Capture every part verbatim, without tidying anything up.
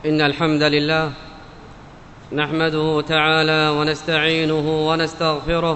إن الحمد لله نحمده تعالى ونستعينه ونستغفره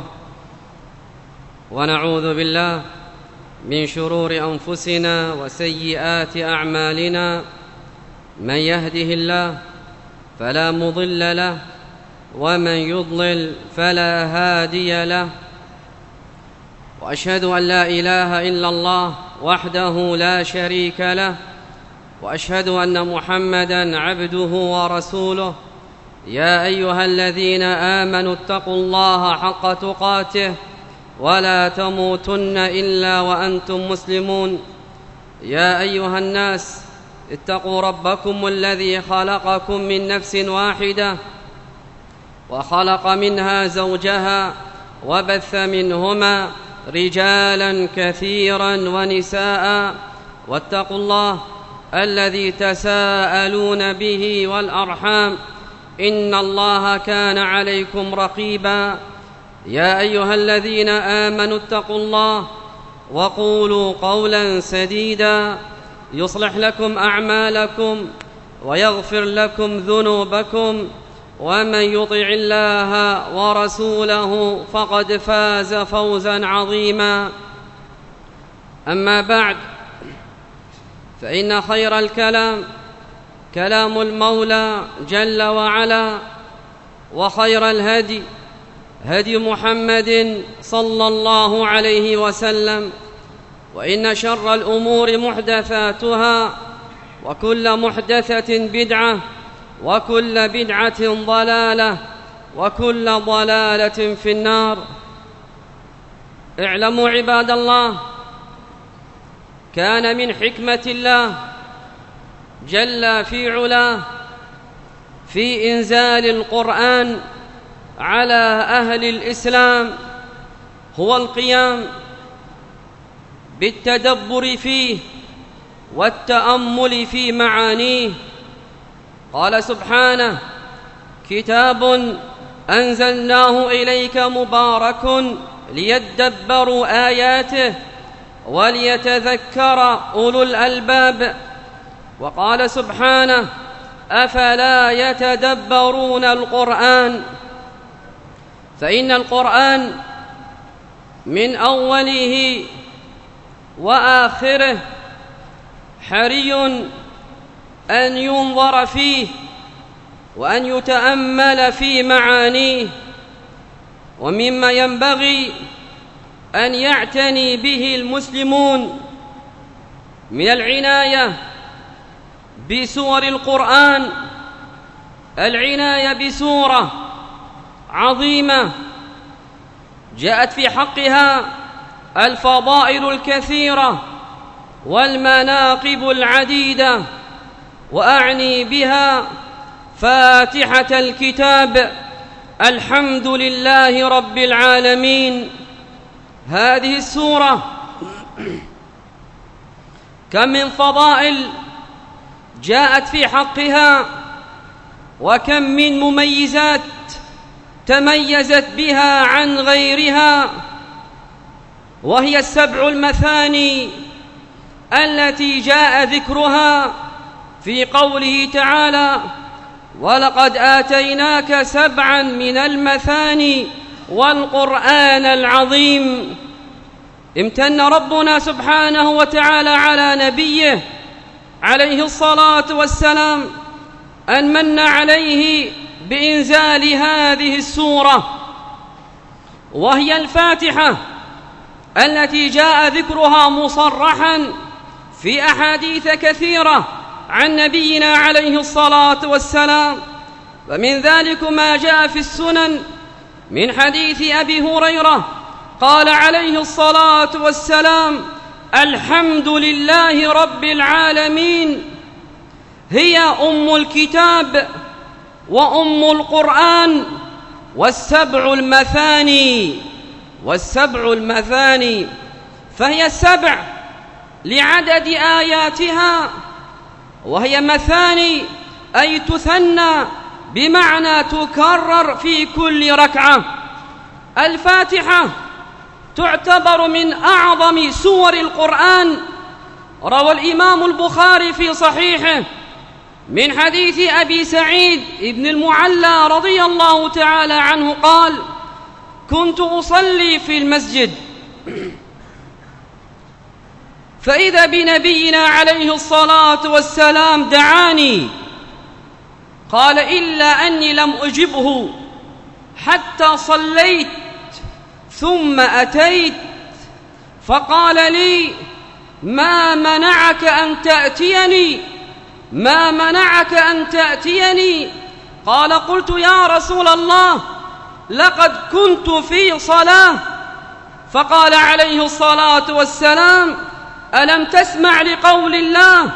ونعوذ بالله من شرور أنفسنا وسيئات أعمالنا. من يهده الله فلا مضل له ومن يضلل فلا هادي له، وأشهد أن لا إله إلا الله وحده لا شريك له، وأشهد أن محمدًا عبده ورسوله. يا أيها الذين آمنوا اتقوا الله حق تقاته ولا تموتن إلا وأنتم مسلمون. يا أيها الناس اتقوا ربكم الذي خلقكم من نفس واحدة وخلق منها زوجها وبث منهما رجالا كثيرا ونساء، واتقوا الله الذي تساءلون به والأرحام إن الله كان عليكم رقيبا. يا أيها الذين آمنوا اتقوا الله وقولوا قولا سديدا يصلح لكم أعمالكم ويغفر لكم ذنوبكم، ومن يطع الله ورسوله فقد فاز فوزا عظيما. أما بعد، فإن خير الكلام كلام المولى جل وعلا، وخير الهدي هدي محمد صلى الله عليه وسلم، وإن شر الأمور محدثاتها، وكل محدثة بدعة، وكل بدعة ضلالة، وكل ضلالة في النار. اعلموا عباد الله، كان من حكمة الله جل في علاه في إنزال القرآن على أهل الإسلام هو القيام بالتدبر فيه والتأمل في معانيه. قال سبحانه: كتاب أنزلناه إليك مبارك ليدبروا آياته وليتذكر أولو الألباب. وقال سبحانه: أفلا يتدبرون القرآن. فإن القرآن من أوله وآخره حري أن ينظر فيه وأن يتأمل في معانيه، ومما ينبغي أن يعتني به المسلمون من العناية بسور القرآن العناية بسورة عظيمة جاءت في حقها الفضائل الكثيرة والمناقب العديدة، وأعني بها فاتحة الكتاب الحمد لله رب العالمين. هذه السورة كم من فضائل جاءت في حقها، وكم من مميزات تميزت بها عن غيرها، وهي السبع المثاني التي جاء ذكرها في قوله تعالى: ولقد آتيناك سبعا من المثاني والقرآن العظيم. امتن ربنا سبحانه وتعالى على نبيه عليه الصلاة والسلام أن من عليه بإنزال هذه السورة، وهي الفاتحة التي جاء ذكرها مصرحا في أحاديث كثيرة عن نبينا عليه الصلاة والسلام. ومن ذلك ما جاء في السنن من حديث أبي هريرة قال عليه الصلاة والسلام: الحمد لله رب العالمين، هي أم الكتاب وأم القرآن والسبع المثاني. والسبع المثاني فهي السبع لعدد آياتها، وهي مثاني أي تثنى بمعنى تكرر في كل ركعة. الفاتحة تعتبر من أعظم سور القرآن. روى الإمام البخاري في صحيحه من حديث أبي سعيد بن المعلى رضي الله تعالى عنه قال: كنت أصلي في المسجد فإذا بنبينا عليه الصلاة والسلام دعاني، قال: إلا أني لم أجبه حتى صليت ثم أتيت فقال لي: ما منعك أن تأتيني ما منعك أن تأتيني؟ قال: قلت: يا رسول الله، لقد كنت في صلاة. فقال عليه الصلاة والسلام: ألم تسمع لقول الله: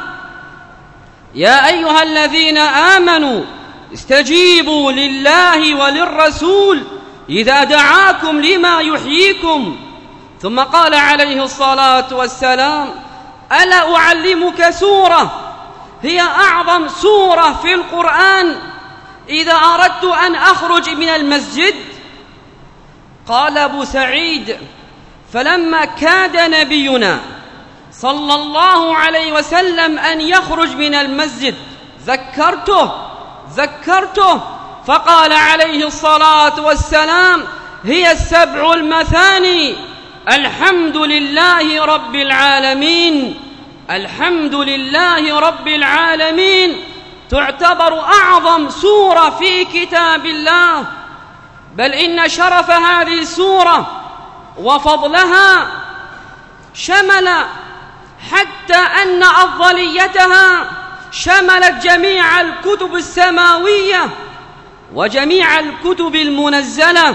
يا أيها الذين آمنوا استجيبوا لله وللرسول إذا دعاكم لما يحييكم. ثم قال عليه الصلاة والسلام: ألا أعلمك سورة هي أعظم سورة في القرآن إذا أردت أن أخرج من المسجد؟ قال أبو سعيد: فلما كاد نبينا صلى الله عليه وسلم أن يخرج من المسجد ذكرته ذكرته فقال عليه الصلاة والسلام: هي السبع المثاني، الحمد لله رب العالمين، الحمد لله رب العالمين. تعتبر أعظم سورة في كتاب الله، بل إن شرف هذه السورة وفضلها شمل حتى أن أفضليتها شملت جميع الكتب السماوية وجميع الكتب المنزلة.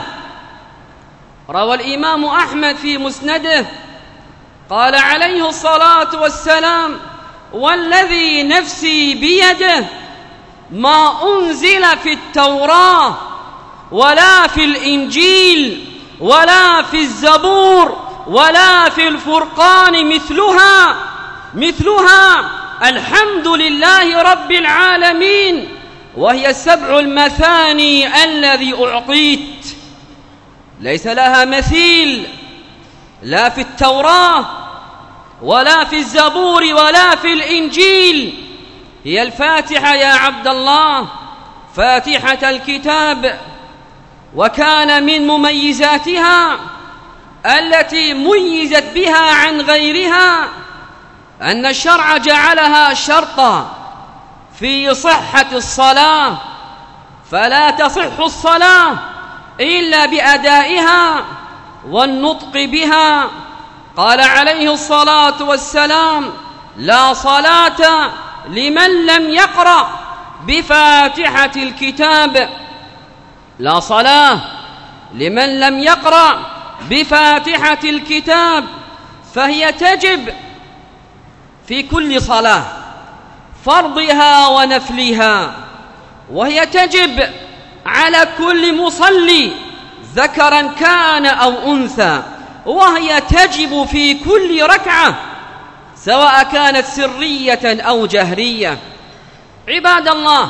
روى الإمام أحمد في مسنده قال عليه الصلاة والسلام: والذي نفسي بيده ما أنزل في التوراة ولا في الإنجيل ولا في الزبور ولا في الفرقان مثلها مثلها الحمد لله رب العالمين، وهي السبع المثاني الذي أعطيت، ليس لها مثيل لا في التوراة ولا في الزبور ولا في الإنجيل. هي الفاتحة يا عبد الله، فاتحة الكتاب. وكان من مميزاتها التي ميزت بها عن غيرها أن الشرع جعلها شرطا في صحة الصلاة، فلا تصح الصلاة إلا بأدائها والنطق بها. قال عليه الصلاة والسلام: لا صلاة لمن لم يقرأ بفاتحة الكتاب، لا صلاة لمن لم يقرأ بفاتحة الكتاب. فهي تجب في كل صلاة، فرضها ونفلها، وهي تجب على كل مصلي ذكرا كان أو أنثى، وهي تجب في كل ركعة سواء كانت سرية أو جهرية. عباد الله،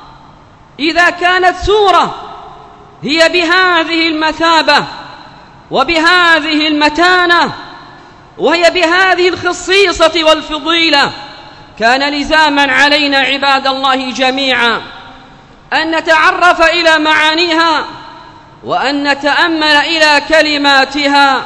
إذا كانت سورة هي بهذه المثابة وبهذه المتانة وهي بهذه الخصيصة والفضيلة، كان لزاما علينا عباد الله جميعا أن نتعرف إلى معانيها وأن نتأمل إلى كلماتها.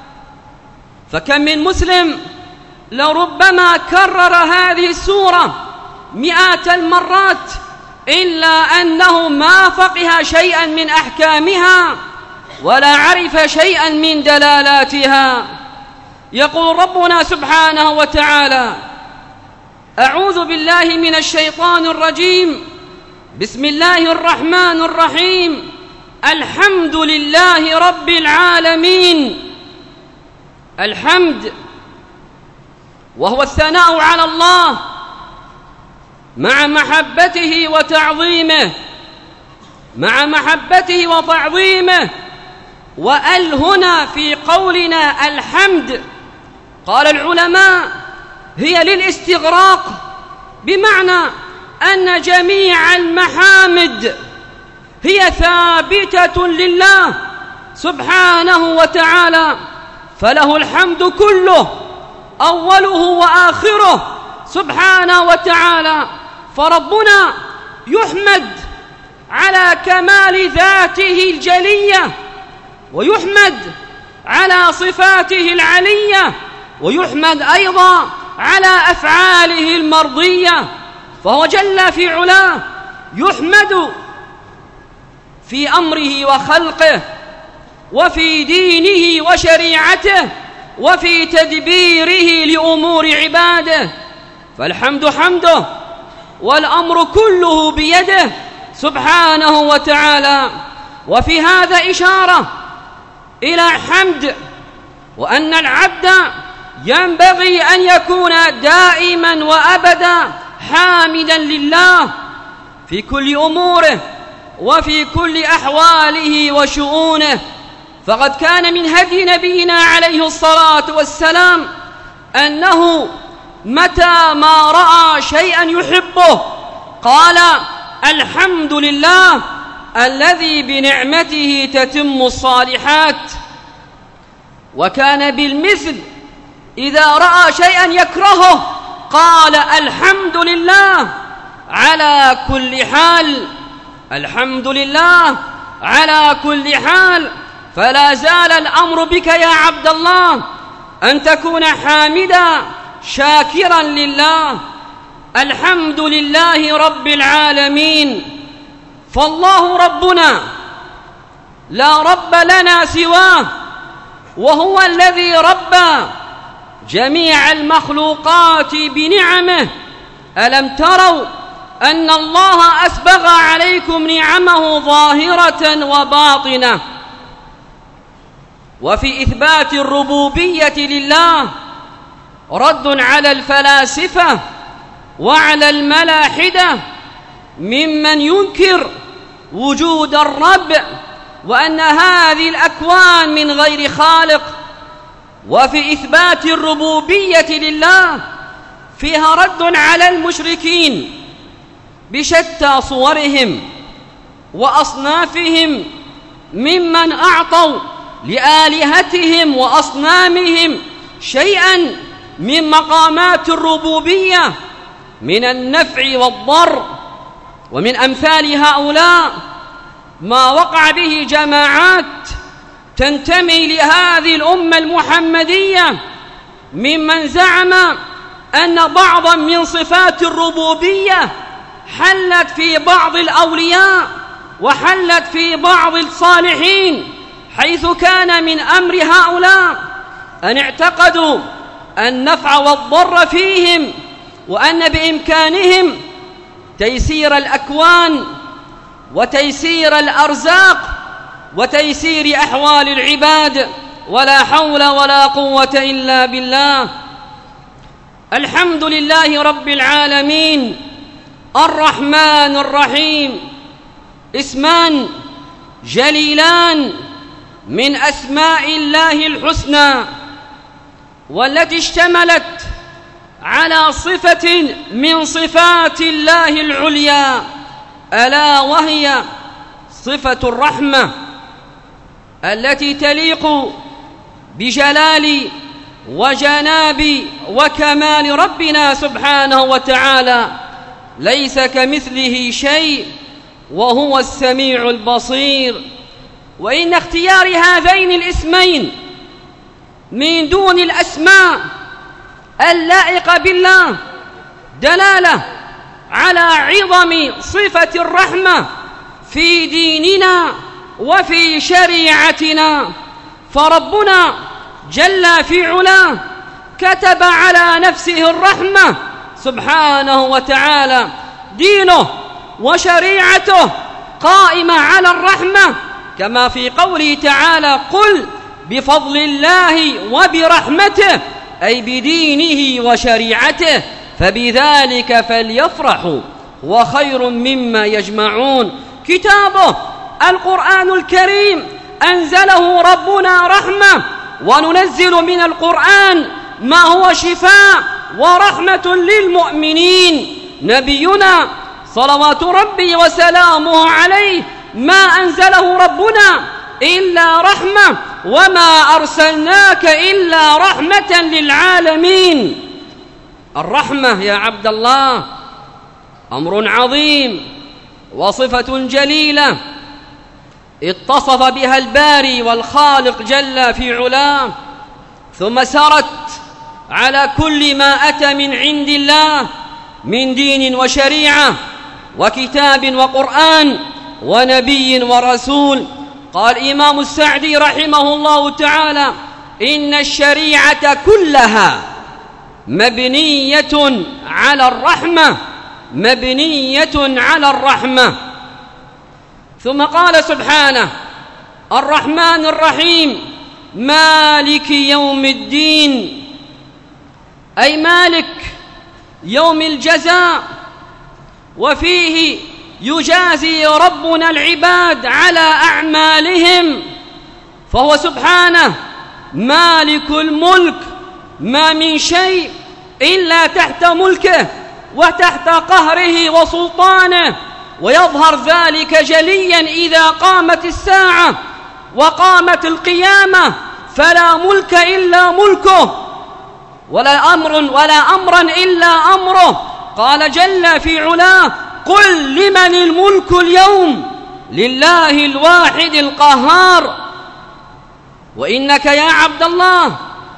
فكم من مسلم لربما كرر هذه السورة مئات المرات إلا أنه ما فقه شيئا من أحكامها ولا عرف شيئا من دلالاتها. يقول ربنا سبحانه وتعالى: أعوذ بالله من الشيطان الرجيم، بسم الله الرحمن الرحيم، الحمد لله رب العالمين. الحمد وهو الثناء على الله مع محبته وتعظيمه مع محبته وتعظيمه. وأل هنا في قولنا الحمد، قال العلماء هي للاستغراق، بمعنى أن جميع المحامد هي ثابتة لله سبحانه وتعالى، فله الحمد كله أوله وآخره سبحانه وتعالى. فربنا يحمد على كمال ذاته الجلية، ويحمد على صفاته العلية، ويحمد أيضا على أفعاله المرضية، فهو جل في علاه يحمد في أمره وخلقه، وفي دينه وشريعته، وفي تدبيره لأمور عباده، فالحمد حمده والأمر كله بيده سبحانه وتعالى. وفي هذا إشارة إلى حمد، وأن العبد ينبغي أن يكون دائما وأبدا حامدا لله في كل أموره وفي كل أحواله وشؤونه، فقد كان من هدي نبينا عليه الصلاة والسلام أنه متى ما رأى شيئا يحبه قال الحمد لله الذي بنعمته تتم الصالحات، وكان بالمثل إذا رأى شيئا يكرهه قال الحمد لله على كل حال، الحمد لله على كل حال. فلا زال الأمر بك يا عبد الله أن تكون حامدا شاكرا لله. الحمد لله رب العالمين، فالله ربنا لا رب لنا سواه، وهو الذي ربى جميع المخلوقات بنعمه. ألم تروا أن الله أسبغ عليكم نعمه ظاهرة وباطنة؟ وفي إثبات الربوبية لله رد على الفلاسفة وعلى الملاحدة ممن ينكر وجود الرب وأن هذه الأكوان من غير خالق. وفي إثبات الربوبية لله فيها رد على المشركين بشتى صورهم وأصنافهم ممن أعطوا لآلهتهم وأصنامهم شيئا من مقامات الربوبية من النفع والضر. ومن أمثال هؤلاء ما وقع به جماعات تنتمي لهذه الأمة المحمدية ممن زعم أن بعضا من صفات الربوبية حلت في بعض الأولياء وحلت في بعض الصالحين، حيث كان من أمر هؤلاء أن اعتقدوا النفع والضر فيهم، وأن بإمكانهم تيسير الأكوان وتيسير الأرزاق وتيسير أحوال العباد، ولا حول ولا قوة إلا بالله. الحمد لله رب العالمين الرحمن الرحيم، اسمان جليلان من أسماء الله الحسنى، والتي اشتملت على صفة من صفات الله العليا، ألا وهي صفة الرحمة التي تليق بجلال وجناب وكمال ربنا سبحانه وتعالى، ليس كمثله شيء وهو السميع البصير. وإن اختيار هذين الاسمين من دون الأسماء اللائقة بالله دلالة على عظم صفة الرحمة في ديننا وفي شريعتنا، فربنا جل في علاه كتب على نفسه الرحمة سبحانه وتعالى، دينه وشريعته قائمة على الرحمة، كما في قوله تعالى قل بفضل الله وبرحمته، أي بدينه وشريعته، فبذلك فليفرحوا وخير مما يجمعون. كتابه القرآن الكريم أنزله ربنا رحمة، وننزل من القرآن ما هو شفاء ورحمة للمؤمنين. نبينا صلوات ربي وسلامه عليه ما أنزله ربنا إلا رحمة، وما أرسلناك إلا رحمة للعالمين. الرحمة يا عبد الله أمر عظيم وصفة جليلة اتصف بها الباري والخالق جل في علاه، ثم سرت على كل ما أتى من عند الله من دين وشريعة وكتاب وقرآن ونبي ورسول. قال إمام السعدي رحمه الله تعالى: إن الشريعة كلها مبنية على الرحمة، مبنية على الرحمة. ثم قال سبحانه: الرحمن الرحيم مالك يوم الدين، أي مالك يوم الجزاء، وفيه يجازي ربنا العباد على أعمالهم، فهو سبحانه مالك الملك، ما من شيء إلا تحت ملكه وتحت قهره وسلطانه، ويظهر ذلك جليا إذا قامت الساعة وقامت القيامة، فلا ملك إلا ملكه، ولا أمر ولا أمرا إلا أمره. قال جل في علاه: قل لمن الملك اليوم، لله الواحد القهار. وإنك يا عبد الله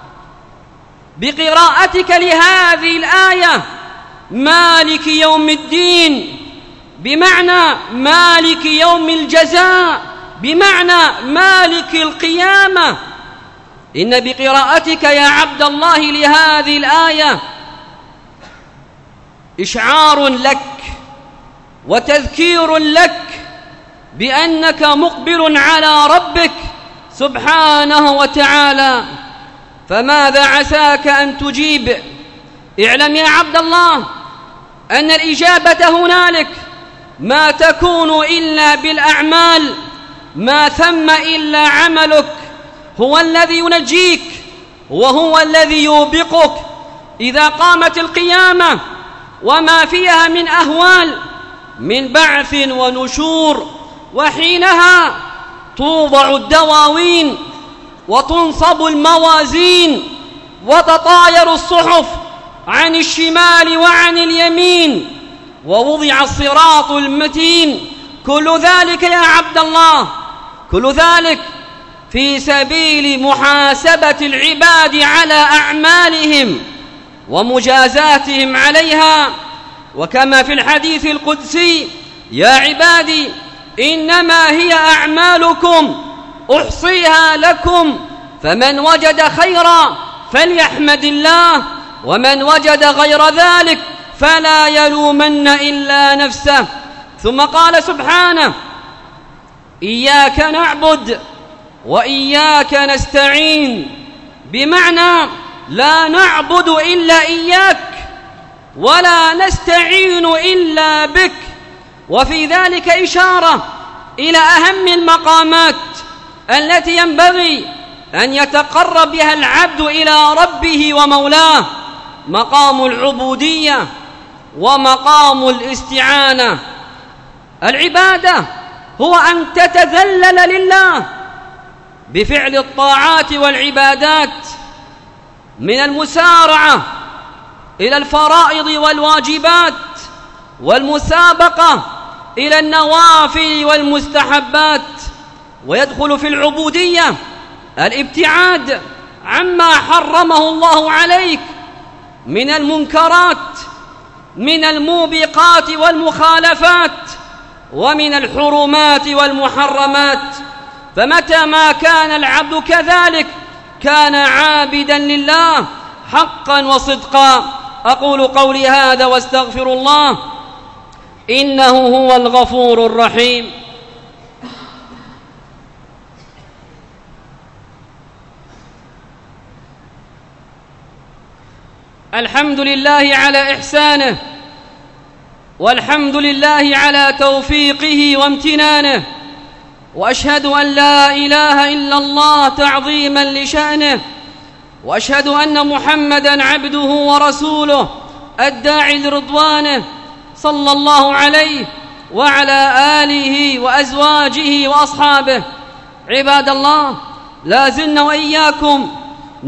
بقراءتك لهذه الآية مالك يوم الدين بمعنى مالك يوم الجزاء، بمعنى مالك القيامة، إن بقراءتك يا عبد الله لهذه الآية إشعار لك وتذكير لك بأنك مقبل على ربك سبحانه وتعالى. فماذا عساك أن تجيب؟ اعلم يا عبد الله أن الإجابة هنالك ما تكون إلا بالأعمال، ما ثم إلا عملك، هو الذي ينجيك وهو الذي يوبقك. إذا قامت القيامة وما فيها من أهوال من بعث ونشور، وحينها توضع الدواوين وتنصب الموازين وتطاير الصحف عن الشمال وعن اليمين، ووضع الصراط المتين. كل ذلك يا عبد الله، كل ذلك في سبيل محاسبة العباد على أعمالهم ومجازاتهم عليها. وكما في الحديث القدسي: يا عبادي إنما هي أعمالكم أحصيها لكم، فمن وجد خيرا فليحمد الله، ومن وجد غير ذلك فلا يلومن إلا نفسه. ثم قال سبحانه: إياك نعبد وإياك نستعين، بمعنى لا نعبد إلا إياك ولا نستعين إلا بك. وفي ذلك إشارة إلى أهم المقامات التي ينبغي أن يتقرب بها العبد إلى ربه ومولاه: مقام العبودية ومقام الاستعانة. العبادة هو أن تتذلل لله بفعل الطاعات والعبادات، من المسارعة إلى الفرائض والواجبات، والمسابقة إلى النوافل والمستحبات. ويدخل في العبودية الابتعاد عما حرمه الله عليك من المنكرات، من الموبقات والمخالفات، ومن الحرمات والمحرمات. فمتى ما كان العبد كذلك كان عابدا لله حقا وصدقا. أقول قولي هذا واستغفر الله، إنه هو الغفور الرحيم. الحمد لله على إحسانه، والحمد لله على توفيقه وامتنانه، وأشهد أن لا إله إلا الله تعظيما لشأنه، وأشهد أن محمدا عبده ورسوله الداعي لرضوانه، صلى الله عليه وعلى آله وأزواجه وأصحابه. عباد الله، لا زلنا وإياكم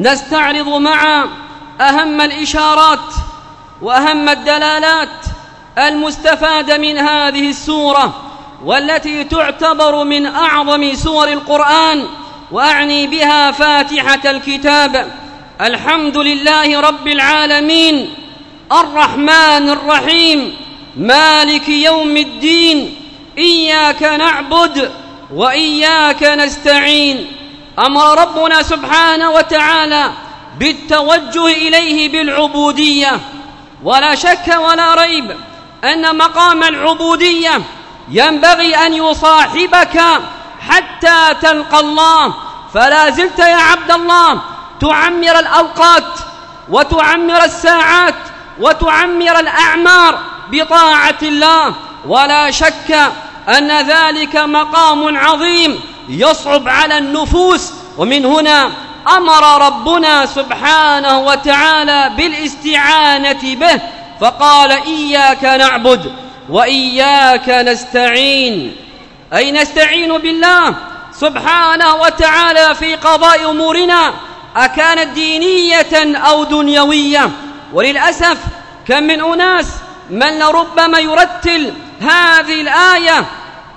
نستعرض معا أهم الإشارات وأهم الدلالات المستفاد من هذه السورة والتي تعتبر من أعظم سور القرآن، وأعني بها فاتحة الكتاب، الحمد لله رب العالمين الرحمن الرحيم مالك يوم الدين إياك نعبد وإياك نستعين. أمر ربنا سبحانه وتعالى بالتوجه إليه بالعبودية، ولا شك ولا ريب أن مقام العبودية ينبغي أن يصاحبك حتى تلقى الله. فلا زلت يا عبد الله تعمر الأوقات وتعمر الساعات وتعمر الأعمار بطاعة الله، ولا شك أن ذلك مقام عظيم يصعب على النفوس. ومن هنا أمر ربنا سبحانه وتعالى بالاستعانة به، فقال إياك نعبد وإياك نستعين، أي نستعين بالله سبحانه وتعالى في قضاء أمورنا أكانت دينية أو دنيوية. وللأسف كم من أناس من لربما يرتل هذه الآية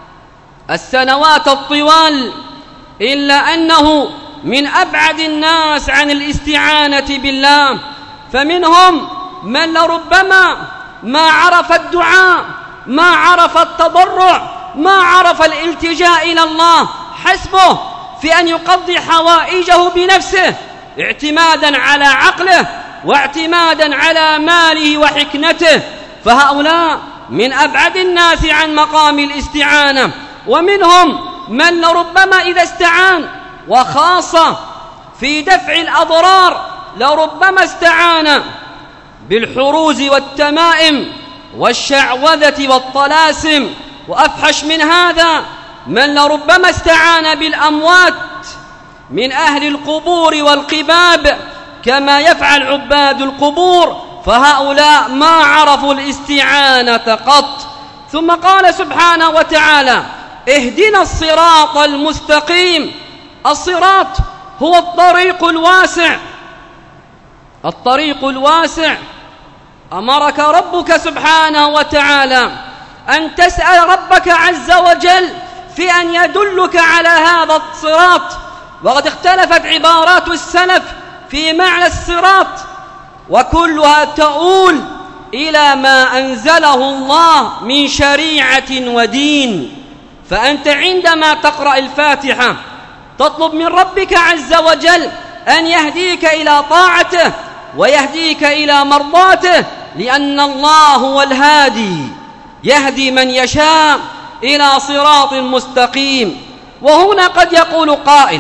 السنوات الطوال، إلا أنه من أبعد الناس عن الاستعانة بالله. فمنهم من لربما ما عرف الدعاء، ما عرف التضرع، ما عرف الالتجاء إلى الله، حسبه في أن يقضي حوائجه بنفسه اعتمادا على عقله واعتمادا على ماله وحكمته. فهؤلاء من أبعد الناس عن مقام الاستعانة. ومنهم من لربما إذا استعان، وخاصة في دفع الأضرار، لربما استعان بالحروز والتمائم والشعوذة والطلاسم. وأفحش من هذا من لربما استعان بالأموات من أهل القبور والقباب كما يفعل عباد القبور، فهؤلاء ما عرفوا الاستعانة قط. ثم قال سبحانه وتعالى اهدنا الصراط المستقيم. الصراط هو الطريق الواسع، الطريق الواسع. أمرك ربك سبحانه وتعالى أن تسأل ربك عز وجل في أن يدلك على هذا الصراط. وقد اختلفت عبارات السلف في معنى الصراط، وكلها تؤول إلى ما أنزله الله من شريعة ودين. فأنت عندما تقرأ الفاتحة تطلب من ربك عز وجل أن يهديك إلى طاعته ويهديك إلى مرضاته، لأن الله هو الهادي يهدي من يشاء إلى صراط مستقيم. وهنا قد يقول قائل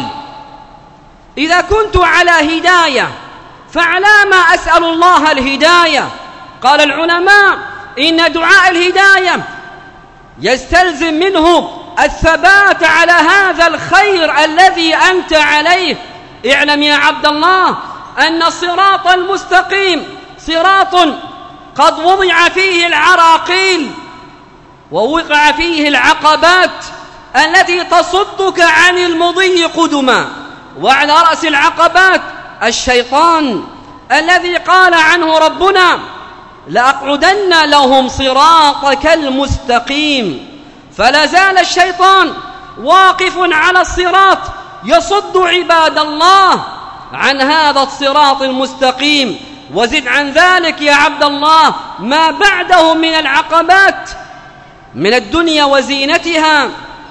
إذا كنت على هداية فعلى ما أسأل الله الهداية؟ قال العلماء إن دعاء الهداية يستلزم منه الثبات على هذا الخير الذي أنت عليه. اعلم يا عبد الله أن الصراط المستقيم صراط قد وضع فيه العراقيل ووقع فيه العقبات التي تصدك عن المضي قدما، وعلى رأس العقبات الشيطان الذي قال عنه ربنا لأقعدن لهم صراطك المستقيم. فلا زال الشيطان واقف على الصراط يصد عباد الله عن هذا الصراط المستقيم. وزد عن ذلك يا عبد الله ما بعده من العقبات من الدنيا وزينتها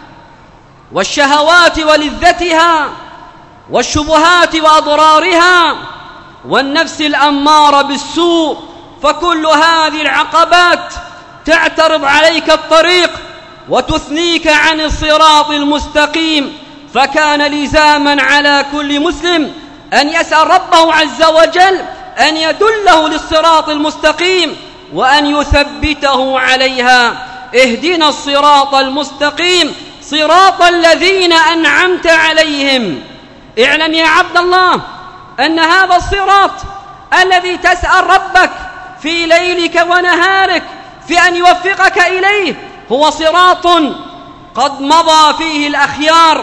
والشهوات ولذتها والشبهات وأضرارها والنفس الأمارة بالسوء. فكل هذه العقبات تعترض عليك الطريق وتثنيك عن الصراط المستقيم. فكان لزاما على كل مسلم أن يسأل ربه عز وجل أن يدله للصراط المستقيم وأن يثبته عليها. اهدنا الصراط المستقيم صراط الذين أنعمت عليهم. اعلم يا عبد الله أن هذا الصراط الذي تسأل ربك في ليلك ونهارك في أن يوفقك إليه هو صراط قد مضى فيه الأخيار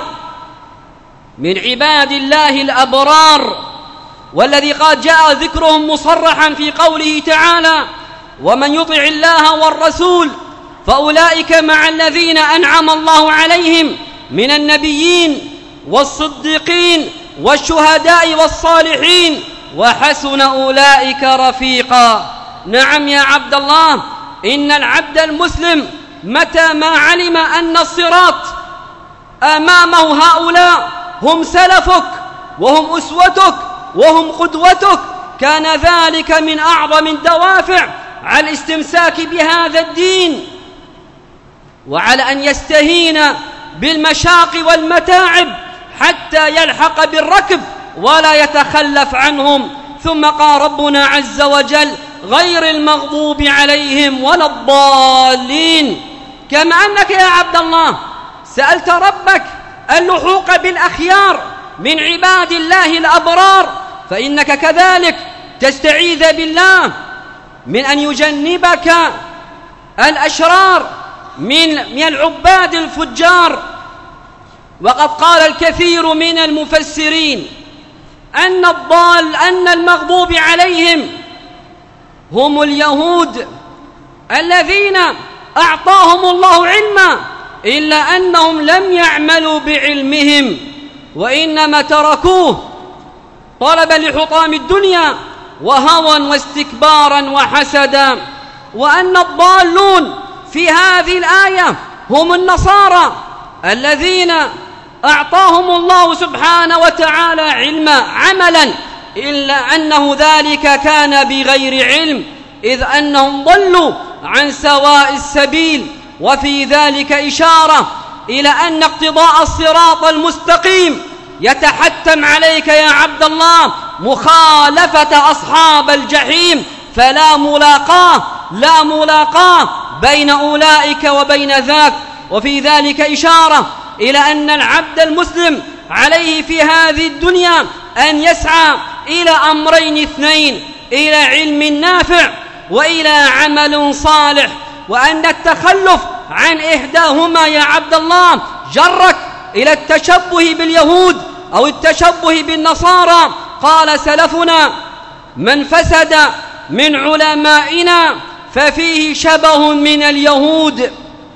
من عباد الله الأبرار، والذي قد جاء ذكرهم مصرحا في قوله تعالى ومن يطع الله والرسول فأولئك مع الذين أنعم الله عليهم من النبيين والصديقين والشهداء والصالحين وحسن أولئك رفيقا. نعم يا عبد الله، إن العبد المسلم متى ما علم أن الصراط أمامه هؤلاء هم سلفك وهم أسوتك وهم قدوتك، كان ذلك من أعظم الدوافع على الاستمساك بهذا الدين، وعلى أن يستهين بالمشاق والمتاعب حتى يلحق بالركب ولا يتخلف عنهم. ثم قال ربنا عز وجل: غير المغضوب عليهم ولا الضالين. كما أنك يا عبد الله سألت ربك اللحوق بالأخيار من عباد الله الأبرار، فإنك كذلك تستعيذ بالله من أن يجنبك الأشرار من من العباد الفجار. وقد قال الكثير من المفسرين أن الضال أن المغضوب عليهم هم اليهود الذين أعطاهم الله علما، إلا أنهم لم يعملوا بعلمهم وإنما تركوه طلبا لحطام الدنيا وهوى واستكبارا وحسدا. وأن الضالون في هذه الآية هم النصارى الذين أعطاهم الله سبحانه وتعالى علما عملا، إلا أنه ذلك كان بغير علم، إذ أنهم ضلوا عن سواء السبيل. وفي ذلك إشارة إلى أن اقتضاء الصراط المستقيم يتحتم عليك يا عبد الله مخالفة أصحاب الجحيم، فلا ملاقاة لا ملاقاة بين أولئك وبين ذاك. وفي ذلك إشارة إلى أن العبد المسلم عليه في هذه الدنيا أن يسعى إلى أمرين اثنين: إلى علم نافع وإلى عمل صالح، وأن التخلف عن إحداهما يا عبد الله جرك إلى التشبه باليهود أو التشبه بالنصارى. قال سلفنا: من فسد من علمائنا ففيه شبه من اليهود،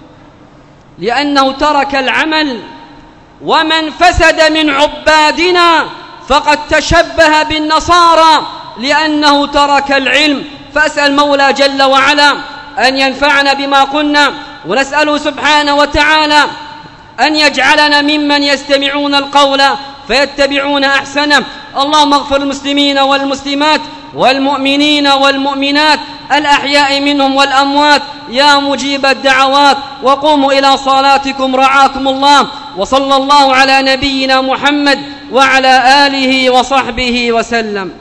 لأنه ترك العمل. ومن فسد من عبادنا فقد تشبه بالنصارى لأنه ترك العلم. فأسأل مولى جل وعلا أن ينفعنا بما قلنا، ونسأله سبحانه وتعالى أن يجعلنا ممن يستمعون القول فيتبعون أحسنه. اللهم اغفر المسلمين والمسلمات والمؤمنين والمؤمنات الأحياء منهم والأموات يا مجيب الدعوات. وقوموا إلى صلاتكم رعاكم الله، وصلى الله على نبينا محمد وعلى آله وصحبه وسلم.